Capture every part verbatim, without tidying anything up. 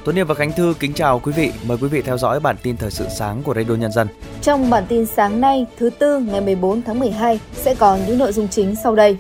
Tuấn Hiệp và Khánh Thư kính chào quý vị. Mời quý vị theo dõi bản tin thời sự sáng của Radio Nhân dân. Trong bản tin sáng nay, thứ Tư ngày mười bốn tháng mười hai sẽ có những nội dung chính sau đây.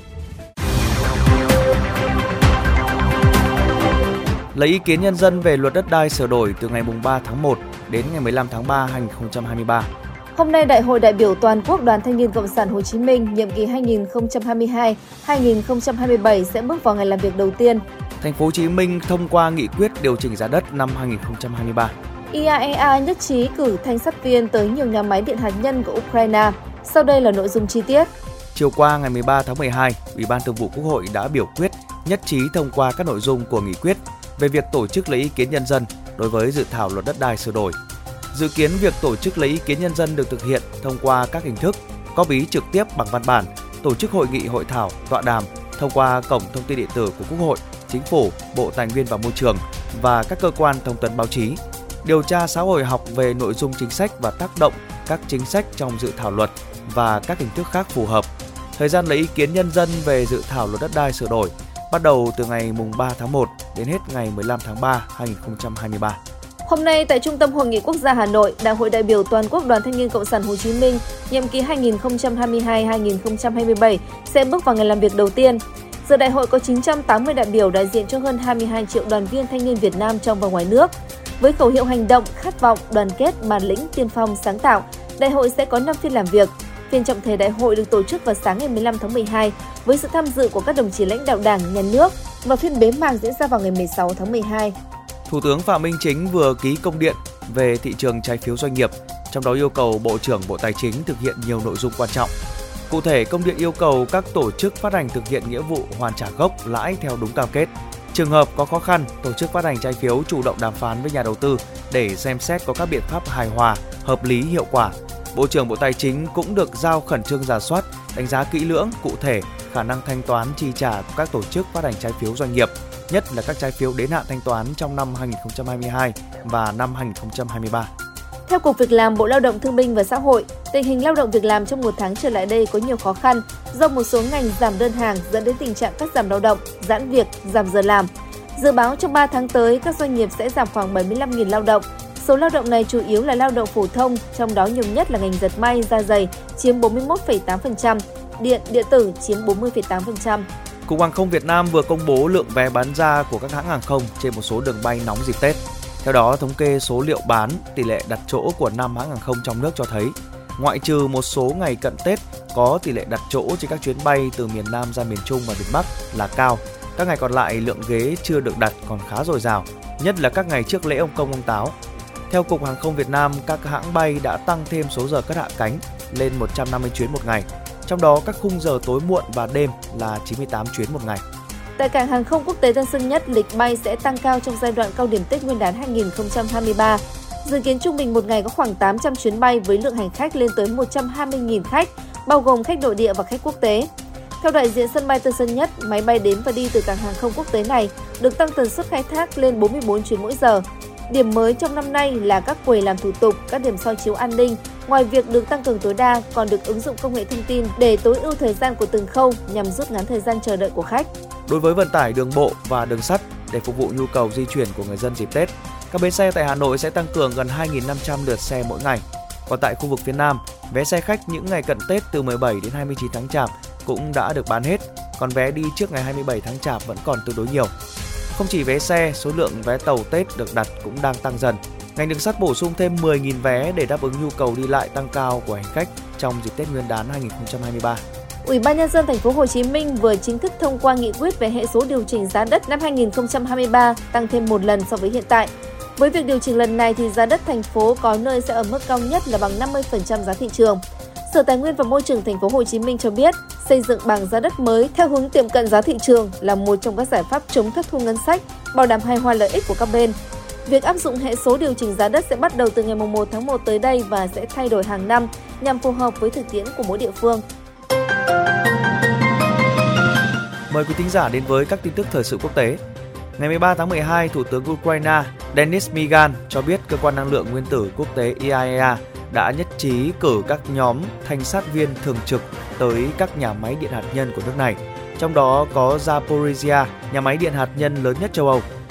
Lấy ý kiến nhân dân về luật đất đai sửa đổi từ ngày ba tháng một đến ngày mười lăm tháng ba năm hai nghìn không trăm hai mươi ba. Hôm nay, Đại hội đại biểu toàn quốc Đoàn Thanh niên Cộng sản Hồ Chí Minh nhiệm kỳ hai nghìn không trăm hai mươi hai đến hai nghìn không trăm hai mươi bảy sẽ bước vào ngày làm việc đầu tiên. Thành phố Hồ Chí Minh thông qua nghị quyết điều chỉnh giá đất năm hai nghìn không trăm hai mươi ba. i a e a nhất trí cử thanh sát viên tới nhiều nhà máy điện hạt nhân của Ukraine. Sau đây là nội dung chi tiết. Chiều qua ngày mười ba tháng mười hai, Ủy ban Thường vụ Quốc hội đã biểu quyết nhất trí thông qua các nội dung của nghị quyết về việc tổ chức lấy ý kiến nhân dân đối với dự thảo luật đất đai sửa đổi. Dự kiến việc tổ chức lấy ý kiến nhân dân được thực hiện thông qua các hình thức: góp ý trực tiếp bằng văn bản, tổ chức hội nghị hội thảo, tọa đàm, thông qua cổng thông tin điện tử của Quốc hội, Chính phủ, Bộ Tài nguyên và Môi trường và các cơ quan thông tấn báo chí, điều tra xã hội học về nội dung chính sách và tác động các chính sách trong dự thảo luật và các hình thức khác phù hợp. Thời gian lấy ý kiến nhân dân về dự thảo luật đất đai sửa đổi bắt đầu từ ngày ba tháng một đến hết ngày mười lăm tháng ba năm hai nghìn không trăm hai mươi ba. Hôm nay tại Trung tâm Hội nghị Quốc gia Hà Nội, Đại hội đại biểu toàn quốc Đoàn Thanh niên Cộng sản Hồ Chí Minh nhiệm kỳ hai nghìn không trăm hai mươi hai đến hai nghìn không trăm hai mươi bảy sẽ bước vào ngày làm việc đầu tiên. Dự đại hội có chín trăm tám mươi đại biểu đại diện cho hơn hai mươi hai triệu đoàn viên thanh niên Việt Nam trong và ngoài nước. Với khẩu hiệu hành động, khát vọng, đoàn kết, bản lĩnh, tiên phong, sáng tạo, đại hội sẽ có năm phiên làm việc. Phiên trọng thể đại hội được tổ chức vào sáng ngày mười lăm tháng mười hai với sự tham dự của các đồng chí lãnh đạo Đảng, Nhà nước và phiên bế mạc diễn ra vào ngày mười sáu tháng mười hai. Thủ tướng Phạm Minh Chính vừa ký công điện về thị trường trái phiếu doanh nghiệp, trong đó yêu cầu Bộ trưởng Bộ Tài chính thực hiện nhiều nội dung quan trọng. Cụ thể, công điện yêu cầu các tổ chức phát hành thực hiện nghĩa vụ hoàn trả gốc, lãi theo đúng cam kết. Trường hợp có khó khăn, tổ chức phát hành trái phiếu chủ động đàm phán với nhà đầu tư để xem xét có các biện pháp hài hòa, hợp lý, hiệu quả. Bộ trưởng Bộ Tài chính cũng được giao khẩn trương rà soát, đánh giá kỹ lưỡng, cụ thể khả năng thanh toán chi trả của các tổ chức phát hành trái phiếu doanh nghiệp, nhất là các trái phiếu đến hạn thanh toán trong năm hai nghìn không trăm hai mươi hai và năm hai nghìn không trăm hai mươi ba. Theo Cục Việc làm, Bộ Lao động Thương binh và Xã hội, tình hình lao động việc làm trong một tháng trở lại đây có nhiều khó khăn do một số ngành giảm đơn hàng dẫn đến tình trạng cắt giảm lao động, giãn việc, giảm giờ làm. Dự báo trong ba tháng tới, các doanh nghiệp sẽ giảm khoảng bảy mươi lăm nghìn lao động. Số lao động này chủ yếu là lao động phổ thông, trong đó nhiều nhất là ngành dệt may, da giày chiếm bốn mươi mốt phẩy tám phần trăm, điện, điện tử chiếm bốn mươi phẩy tám phần trăm. Cục Hàng không Việt Nam vừa công bố lượng vé bán ra của các hãng hàng không trên một số đường bay nóng dịp Tết. Theo đó, thống kê số liệu bán, tỷ lệ đặt chỗ của năm hãng hàng không trong nước cho thấy, ngoại trừ một số ngày cận Tết có tỷ lệ đặt chỗ trên các chuyến bay từ miền Nam ra miền Trung và miền Bắc là cao. Các ngày còn lại lượng ghế chưa được đặt còn khá dồi dào, nhất là các ngày trước lễ ông Công ông Táo. Theo Cục Hàng không Việt Nam, các hãng bay đã tăng thêm số giờ cất hạ cánh lên một trăm năm mươi chuyến một ngày, trong đó các khung giờ tối muộn và đêm là chín mươi tám chuyến một ngày. Tại cảng hàng không quốc tế Tân Sơn Nhất, lịch bay sẽ tăng cao trong giai đoạn cao điểm Tết Nguyên đán hai nghìn không trăm hai mươi ba. Dự kiến trung bình một ngày có khoảng tám trăm chuyến bay với lượng hành khách lên tới một trăm hai mươi nghìn khách, bao gồm khách nội địa và khách quốc tế. Theo đại diện sân bay Tân Sơn Nhất, máy bay đến và đi từ cảng hàng không quốc tế này được tăng tần suất khai thác lên bốn mươi bốn chuyến mỗi giờ. Điểm mới trong năm nay là các quầy làm thủ tục, các điểm soi chiếu an ninh. Ngoài việc được tăng cường tối đa, còn được ứng dụng công nghệ thông tin để tối ưu thời gian của từng khâu nhằm rút ngắn thời gian chờ đợi của khách. Đối với vận tải đường bộ và đường sắt, để phục vụ nhu cầu di chuyển của người dân dịp Tết, các bến xe tại Hà Nội sẽ tăng cường gần hai nghìn năm trăm lượt xe mỗi ngày. Còn tại khu vực phía Nam, vé xe khách những ngày cận Tết từ mười bảy đến hai mươi chín tháng Chạp cũng đã được bán hết, còn vé đi trước ngày hai mươi bảy tháng Chạp vẫn còn tương đối nhiều. Không chỉ vé xe, số lượng vé tàu Tết được đặt cũng đang tăng dần. Ngành đường sắt bổ sung thêm mười nghìn vé để đáp ứng nhu cầu đi lại tăng cao của hành khách trong dịp Tết Nguyên đán hai nghìn không trăm hai mươi ba. Ủy ban Nhân dân Thành phố Hồ Chí Minh vừa chính thức thông qua nghị quyết về hệ số điều chỉnh giá đất năm hai nghìn không trăm hai mươi ba, tăng thêm một lần so với hiện tại. Với việc điều chỉnh lần này thì giá đất thành phố có nơi sẽ ở mức cao nhất là bằng năm mươi phần trăm giá thị trường. Sở Tài nguyên và Môi trường Thành phố Hồ Chí Minh cho biết, xây dựng bảng giá đất mới theo hướng tiệm cận giá thị trường là một trong các giải pháp chống thất thu ngân sách, bảo đảm hài hòa lợi ích của các bên. Việc áp dụng hệ số điều chỉnh giá đất sẽ bắt đầu từ ngày một tháng một tới đây và sẽ thay đổi hàng năm nhằm phù hợp với thực tiễn của mỗi địa phương. Mời quý thính giả đến với các tin tức thời sự quốc tế. Ngày mười ba tháng mười hai, Thủ tướng Ukraine Denis Migan cho biết cơ quan năng lượng nguyên tử quốc tế i a e a đã nhất trí cử các nhóm thanh sát viên thường trực tới các nhà máy điện hạt nhân của nước này, trong đó có Zaporizhzhia, nhà máy điện hạt nhân lớn nhất châu Âu.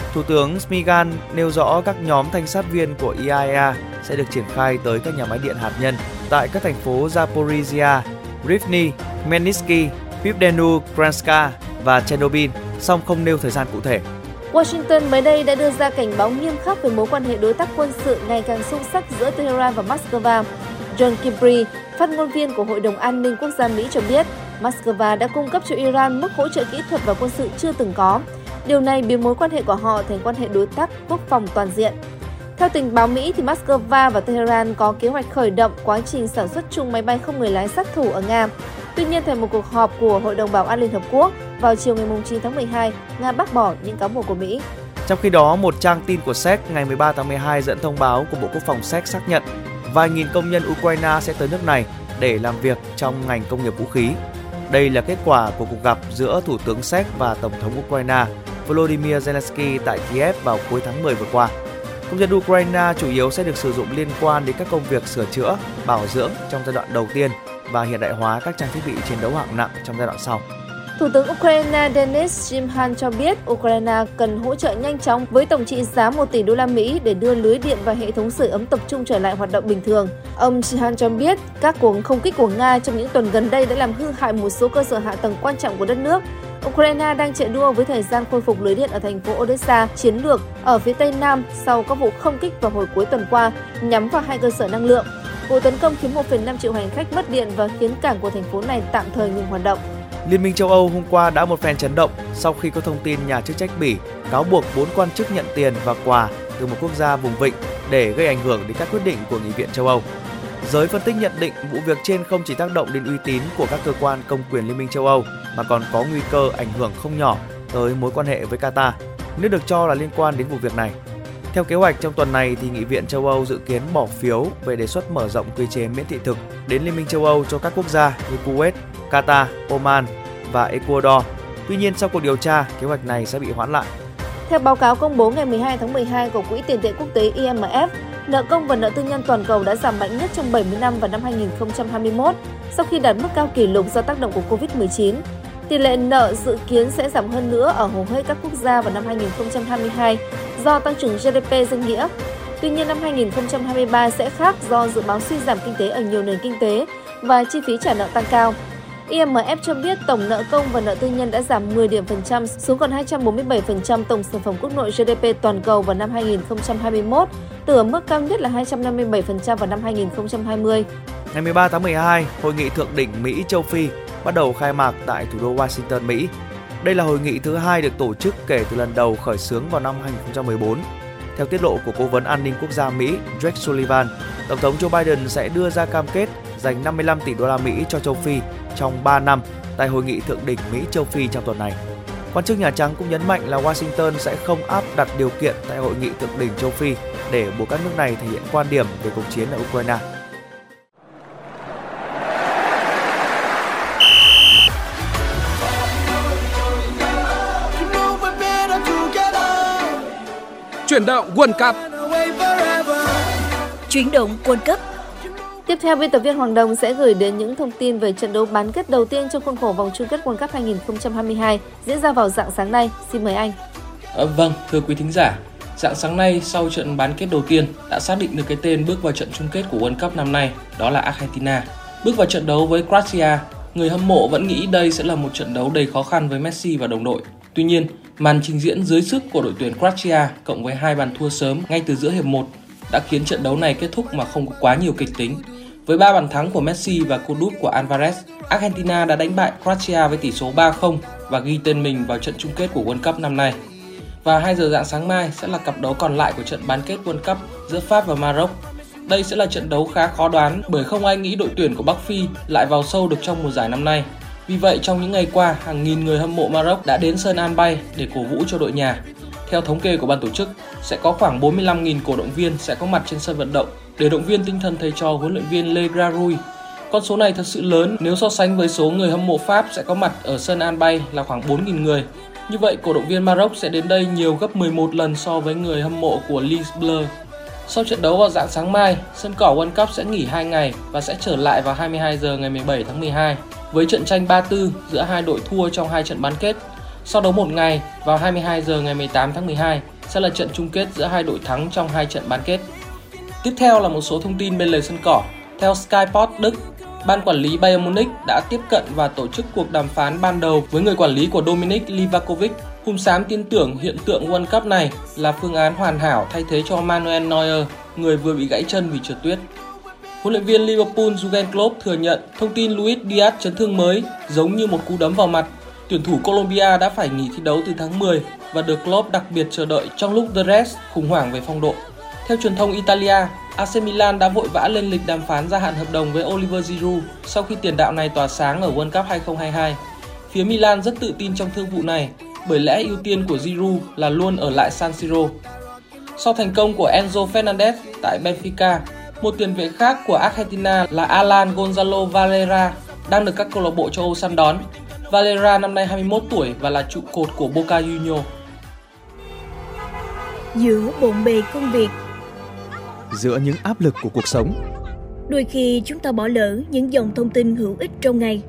Thủ tướng Smigan nêu rõ các nhóm thanh sát viên của i a e a sẽ được triển khai tới các nhà máy điện hạt nhân tại các thành phố Zaporizhia, Rivne, Khmelnytsky, Pivdenu-Kranjska và Chernobyl, song không nêu thời gian cụ thể. Washington mới đây đã đưa ra cảnh báo nghiêm khắc về mối quan hệ đối tác quân sự ngày càng xung sắc giữa Tehran và Moscow. John Kirby, phát ngôn viên của Hội đồng An ninh Quốc gia Mỹ cho biết, Moscow đã cung cấp cho Iran mức hỗ trợ kỹ thuật và quân sự chưa từng có. Điều này biến mối quan hệ của họ thành quan hệ đối tác quốc phòng toàn diện. Theo tình báo Mỹ, thì Moscow và Tehran có kế hoạch khởi động quá trình sản xuất chung máy bay không người lái sát thủ ở Nga. Tuy nhiên, tại một cuộc họp của Hội đồng Bảo an Liên Hợp Quốc vào chiều ngày chín tháng mười hai, Nga bác bỏ những cáo buộc của Mỹ. Trong khi đó, một trang tin của Séc ngày mười ba tháng mười hai dẫn thông báo của Bộ Quốc phòng Séc xác nhận vài nghìn công nhân Ukraine sẽ tới nước này để làm việc trong ngành công nghiệp vũ khí. Đây là kết quả của cuộc gặp giữa Thủ tướng Séc và Tổng thống Ukraine Volodymyr Zelensky tại Kiev vào cuối tháng mười vừa qua. Công dân Ukraine chủ yếu sẽ được sử dụng liên quan đến các công việc sửa chữa, bảo dưỡng trong giai đoạn đầu tiên và hiện đại hóa các trang thiết bị chiến đấu hạng nặng trong giai đoạn sau. Thủ tướng Ukraine Denis Shmyhal cho biết Ukraine cần hỗ trợ nhanh chóng với tổng trị giá một tỷ đô la Mỹ để đưa lưới điện và hệ thống sưởi ấm tập trung trở lại hoạt động bình thường. Ông Shmyhal cho biết các cuộc không kích của Nga trong những tuần gần đây đã làm hư hại một số cơ sở hạ tầng quan trọng của đất nước. Ukraine đang chạy đua với thời gian khôi phục lưới điện ở thành phố Odessa chiến lược ở phía tây nam sau các vụ không kích vào hồi cuối tuần qua nhắm vào hai cơ sở năng lượng. Vụ tấn công khiến một phẩy năm triệu hành khách mất điện và khiến cảng của thành phố này tạm thời ngừng hoạt động. Liên minh châu Âu hôm qua đã một phen chấn động sau khi có thông tin nhà chức trách Bỉ cáo buộc bốn quan chức nhận tiền và quà từ một quốc gia vùng vịnh để gây ảnh hưởng đến các quyết định của Nghị viện châu Âu. Giới phân tích nhận định vụ việc trên không chỉ tác động đến uy tín của các cơ quan công quyền Liên minh châu Âu mà còn có nguy cơ ảnh hưởng không nhỏ tới mối quan hệ với Qatar nếu được cho là liên quan đến vụ việc này. Theo kế hoạch, trong tuần này thì Nghị viện châu Âu dự kiến bỏ phiếu về đề xuất mở rộng quy chế miễn thị thực đến Liên minh châu Âu cho các quốc gia như Kuwait, Qatar, Oman và Ecuador. Tuy nhiên, sau cuộc điều tra, kế hoạch này sẽ bị hoãn lại. Theo báo cáo công bố ngày mười hai tháng mười hai của Quỹ tiền tệ quốc tế I M F, nợ công và nợ tư nhân toàn cầu đã giảm mạnh nhất trong bảy mươi năm vào năm hai nghìn không trăm hai mươi mốt, sau khi đạt mức cao kỷ lục do tác động của covid mười chín. Tỷ lệ nợ dự kiến sẽ giảm hơn nữa ở hầu hết các quốc gia vào năm hai nghìn không trăm hai mươi hai do tăng trưởng G D P danh nghĩa. Tuy nhiên, năm hai nghìn không trăm hai mươi ba sẽ khác do dự báo suy giảm kinh tế ở nhiều nền kinh tế và chi phí trả nợ tăng cao. I M F cho biết tổng nợ công và nợ tư nhân đã giảm mười điểm phần trăm xuống còn hai trăm bốn mươi bảy phần trăm tổng sản phẩm quốc nội G D P toàn cầu vào năm hai nghìn không trăm hai mươi mốt, từ ở mức cao nhất là hai trăm năm mươi bảy phần trăm vào năm hai nghìn không trăm hai mươi. Ngày mười ba tháng mười hai, Hội nghị thượng đỉnh Mỹ-Châu Phi bắt đầu khai mạc tại thủ đô Washington, Mỹ. Đây là hội nghị thứ hai được tổ chức kể từ lần đầu khởi xướng vào năm hai nghìn không trăm mười bốn. Theo tiết lộ của Cố vấn An ninh Quốc gia Mỹ Jake Sullivan, Tổng thống Joe Biden sẽ đưa ra cam kết dành năm mươi lăm tỷ đô la Mỹ cho châu Phi trong ba năm tại hội nghị thượng đỉnh Mỹ-Châu Phi trong tuần này. Quan chức Nhà Trắng cũng nhấn mạnh là Washington sẽ không áp đặt điều kiện tại hội nghị thượng đỉnh châu Phi để buộc các nước này thể hiện quan điểm về cuộc chiến ở Ukraine. Chuyển động World Cup. Chuyển động World Cup. Tiếp theo, biên tập viên Hoàng Đồng sẽ gửi đến những thông tin về trận đấu bán kết đầu tiên trong khuôn khổ vòng chung kết World Cup hai nghìn không trăm hai mươi hai diễn ra vào rạng sáng nay. Xin mời anh. À, vâng, thưa quý thính giả, rạng sáng nay sau trận bán kết đầu tiên đã xác định được cái tên bước vào trận chung kết của World Cup năm nay, đó là Argentina. Bước vào trận đấu với Croatia, người hâm mộ vẫn nghĩ đây sẽ là một trận đấu đầy khó khăn với Messi và đồng đội. Tuy nhiên, màn trình diễn dưới sức của đội tuyển Croatia cộng với hai bàn thua sớm ngay từ giữa hiệp một đã khiến trận đấu này kết thúc mà không có quá nhiều kịch tính. Với ba bàn thắng của Messi và cú đúp của Alvarez, Argentina đã đánh bại Croatia với tỷ số ba không và ghi tên mình vào trận chung kết của World Cup năm nay. Và hai giờ rạng sáng mai sẽ là cặp đấu còn lại của trận bán kết World Cup giữa Pháp và Maroc. Đây sẽ là trận đấu khá khó đoán bởi không ai nghĩ đội tuyển của Bắc Phi lại vào sâu được trong mùa giải năm nay. Vì vậy, trong những ngày qua, hàng nghìn người hâm mộ Maroc đã đến sân Al Bayt để cổ vũ cho đội nhà. Theo thống kê của ban tổ chức, sẽ có khoảng bốn mươi lăm nghìn cổ động viên sẽ có mặt trên sân vận động để động viên tinh thần thầy trò huấn luyện viên Le Graroui. Con số này thật sự lớn nếu so sánh với số người hâm mộ Pháp sẽ có mặt ở sân Al Bayt là khoảng bốn nghìn người. Như vậy, cổ động viên Maroc sẽ đến đây nhiều gấp mười một lần so với người hâm mộ của Les Bleus. Sau trận đấu vào rạng sáng mai, sân cỏ World Cup sẽ nghỉ hai ngày và sẽ trở lại vào hai mươi hai giờ ngày mười bảy tháng mười hai với trận tranh ba tư giữa hai đội thua trong hai trận bán kết. Sau đấu một ngày, vào hai mươi hai giờ ngày mười tám tháng mười hai sẽ là trận chung kết giữa hai đội thắng trong hai trận bán kết. Tiếp theo là một số thông tin bên lề sân cỏ. Theo Sky Sports Đức, ban quản lý Bayern Munich đã tiếp cận và tổ chức cuộc đàm phán ban đầu với người quản lý của Dominik Livakovic. Hùm xám tin tưởng hiện tượng World Cup này là phương án hoàn hảo thay thế cho Manuel Neuer, người vừa bị gãy chân vì trượt tuyết. Huấn luyện viên Liverpool Jurgen Klopp thừa nhận thông tin Luis Diaz chấn thương mới giống như một cú đấm vào mặt. Tuyển thủ Colombia đã phải nghỉ thi đấu từ tháng mười và được Klopp đặc biệt chờ đợi trong lúc The Reds khủng hoảng về phong độ. Theo truyền thông Italia, a xê Milan đã vội vã lên lịch đàm phán gia hạn hợp đồng với Oliver Giroud sau khi tiền đạo này tỏa sáng ở World Cup hai không hai hai. Phía Milan rất tự tin trong thương vụ này, bởi lẽ ưu tiên của Giroud là luôn ở lại San Siro. Sau thành công của Enzo Fernandez tại Benfica, một tiền vệ khác của Argentina là Alan Gonzalo Valera đang được các câu lạc bộ châu Âu săn đón. Valera năm nay hai mươi mốt tuổi và là trụ cột của Boca Juniors. Giữa bộn bề công việc, giữa những áp lực của cuộc sống, đôi khi chúng ta bỏ lỡ những dòng thông tin hữu ích trong ngày.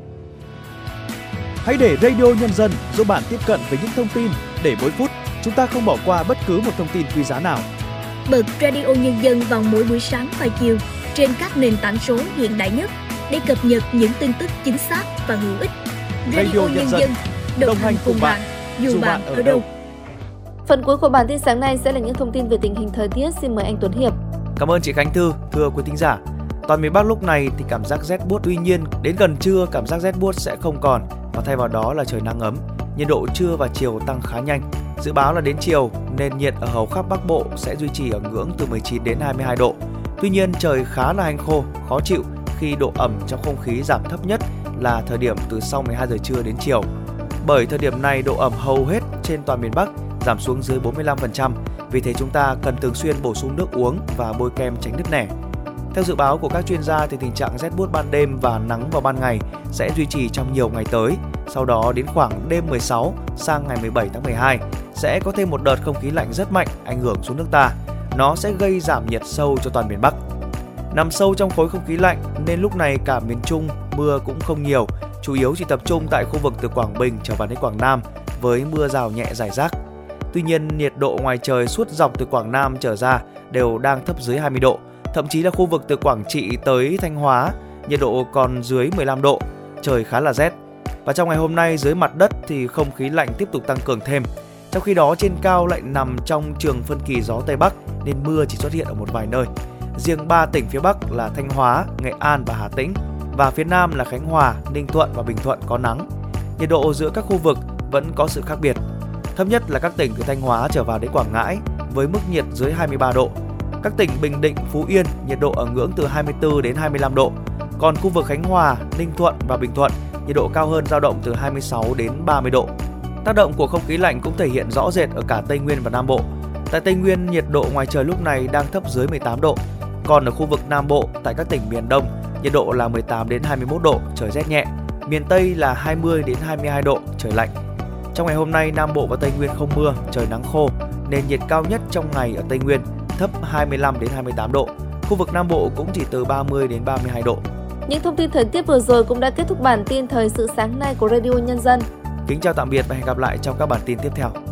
Hãy để Radio Nhân dân giúp bạn tiếp cận với những thông tin để mỗi phút chúng ta không bỏ qua bất cứ một thông tin quý giá nào. Bật Radio Nhân dân vào mỗi buổi sáng và chiều trên các nền tảng số hiện đại nhất để cập nhật những tin tức chính xác và hữu ích. Radio, Radio Nhân dân, dân đồng hành cùng bạn, dù, dù bạn ở đâu. Phần cuối của bản tin sáng nay sẽ là những thông tin về tình hình thời tiết. Xin mời anh Tuấn Hiệp. Cảm ơn chị Khánh Thư. Thưa quý thính giả, toàn miền Bắc lúc này thì cảm giác rét buốt, tuy nhiên đến gần trưa cảm giác rét buốt sẽ không còn và thay vào đó là trời nắng ấm. Nhiệt độ trưa và chiều tăng khá nhanh. Dự báo là đến chiều nền nhiệt ở hầu khắp Bắc Bộ sẽ duy trì ở ngưỡng từ mười chín đến hai mươi hai độ. Tuy nhiên trời khá là hanh khô, khó chịu khi độ ẩm trong không khí giảm thấp nhất là thời điểm từ sau mười hai giờ trưa đến chiều. Bởi thời điểm này độ ẩm hầu hết trên toàn miền Bắc giảm xuống dưới bốn mươi lăm phần trăm, vì thế chúng ta cần thường xuyên bổ sung nước uống và bôi kem tránh nứt nẻ. Theo dự báo của các chuyên gia thì tình trạng rét buốt ban đêm và nắng vào ban ngày sẽ duy trì trong nhiều ngày tới. Sau đó đến khoảng đêm mười sáu sang ngày mười bảy tháng mười hai sẽ có thêm một đợt không khí lạnh rất mạnh ảnh hưởng xuống nước ta. Nó sẽ gây giảm nhiệt sâu cho toàn miền Bắc. Nằm sâu trong khối không khí lạnh nên lúc này cả miền Trung mưa cũng không nhiều, chủ yếu chỉ tập trung tại khu vực từ Quảng Bình trở vào đến Quảng Nam với mưa rào nhẹ rải rác. Tuy nhiên nhiệt độ ngoài trời suốt dọc từ Quảng Nam trở ra đều đang thấp dưới hai mươi độ. Thậm chí là khu vực từ Quảng Trị tới Thanh Hóa, nhiệt độ còn dưới mười lăm độ, trời khá là rét. Và trong ngày hôm nay dưới mặt đất thì không khí lạnh tiếp tục tăng cường thêm. Trong khi đó trên cao lại nằm trong trường phân kỳ gió Tây Bắc nên mưa chỉ xuất hiện ở một vài nơi. Riêng ba tỉnh phía Bắc là Thanh Hóa, Nghệ An và Hà Tĩnh, và phía Nam là Khánh Hòa, Ninh Thuận và Bình Thuận có nắng. Nhiệt độ giữa các khu vực vẫn có sự khác biệt. Thấp nhất là các tỉnh từ Thanh Hóa trở vào đến Quảng Ngãi với mức nhiệt dưới hai mươi ba độ. Các tỉnh Bình Định, Phú Yên nhiệt độ ở ngưỡng từ hai mươi tư đến hai mươi lăm độ. Còn khu vực Khánh Hòa, Ninh Thuận và Bình Thuận nhiệt độ cao hơn dao động từ hai mươi sáu đến ba mươi độ. Tác động của không khí lạnh cũng thể hiện rõ rệt ở cả Tây Nguyên và Nam Bộ. Tại Tây Nguyên, nhiệt độ ngoài trời lúc này đang thấp dưới mười tám độ. Còn ở khu vực Nam Bộ, tại các tỉnh miền Đông, nhiệt độ là mười tám đến hai mươi mốt độ, trời rét nhẹ. Miền Tây là hai mươi đến hai mươi hai độ, trời lạnh. Trong ngày hôm nay, Nam Bộ và Tây Nguyên không mưa, trời nắng khô, nền nhiệt cao nhất trong ngày ở Tây Nguyên thấp hai mươi lăm đến hai mươi tám độ. Khu vực Nam Bộ cũng chỉ từ ba mươi đến ba mươi hai độ. Những thông tin thời tiết vừa rồi cũng đã kết thúc bản tin thời sự sáng nay của Radio Nhân dân. Kính chào tạm biệt và hẹn gặp lại trong các bản tin tiếp theo.